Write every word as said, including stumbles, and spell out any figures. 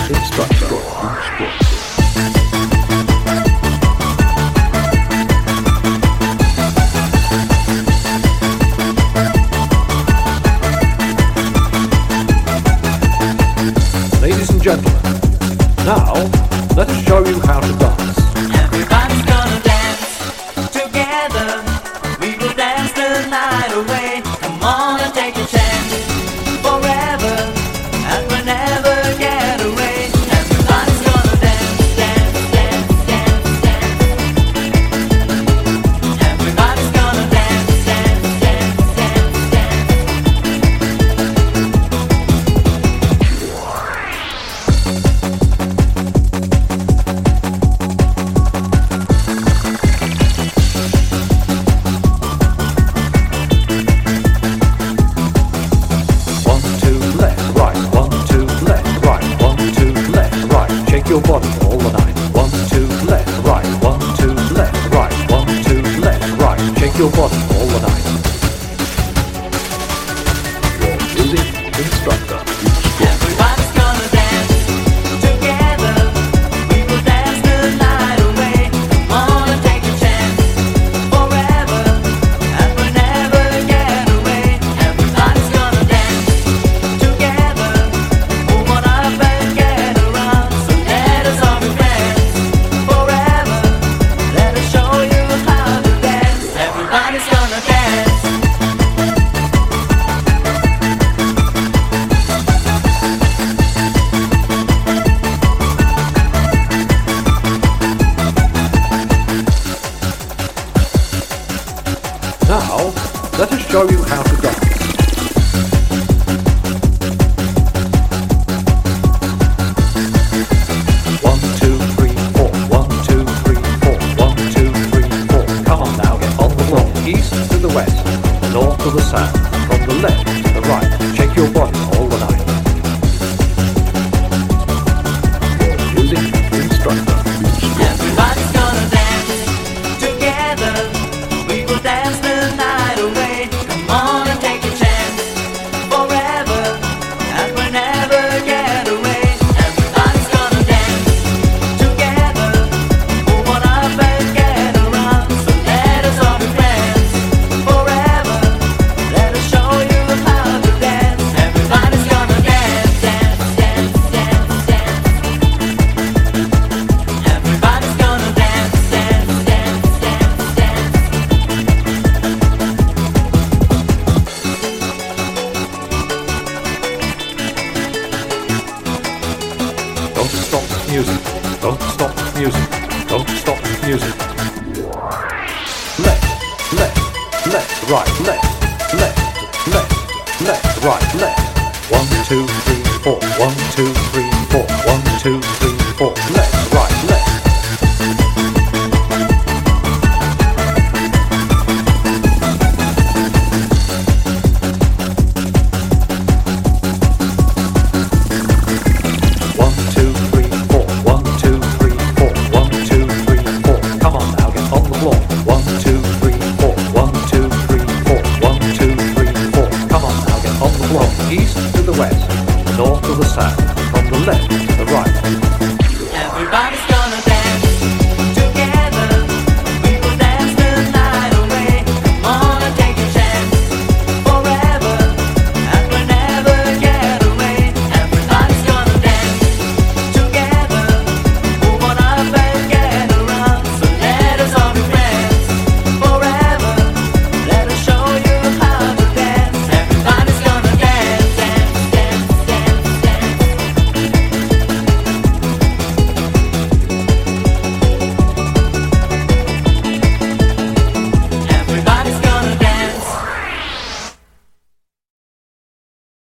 instructor. instructor. Ladies and gentlemen, now let us show you how to dance. Everybody's gonna dance together. We will dance the night away. Come on and take a chance. Forever and we'll never get away. Everybody's gonna dance, dance, dance, dance, dance. Everybody's gonna dance, dance, dance, dance, dance. One, two, left, right. One, two, left, right. One, two, left, right. Shake your body all the night. One, two, left, right. One, two, left, right. One, two, left, right. Shake your body all the night. Your music instructor. Everybody's gonna dance together. We will dance the night away. Come on and take a chance. Forever and we'll never get away. Everybody's gonna dance together. Move on up and get around. So let us all be friends. Forever, let us show you how to dance. Everybody's gonna dance. Now, let us show you how to dance. One, two, three, four. One, two, three, four. One, two, three, four. Come on now, get on the floor. East to the west, from the north to the south, from the left to the right. Shake your body all the night. Your music instructor. Everybody's gonna dance together. We will dance the night away. Come on and take a chance. Forever and we'll never get away. Everybody's gonna dance together. Move on up and get around. So let us all be friends. Forever, let us show you how to dance. Everybody's gonna dance, dance, dance, dance, dance. Everybody's gonna dance, dance, dance, dance, dance. Don't stop the music. Don't stop the music. Don't stop the music. Left, left, left, right, left, left, left, left, right, left. One, two, three, four. One, two, three, four. One, two, three, four. Left, right, left. One, two, three, four. One, two, three, four. One, two, three, four. Come on now, get on the floor. One, two, three, four. One, two, three, four. One, two, three, four. Come on now, get on the floor. East to the west, from the north to the south, from the left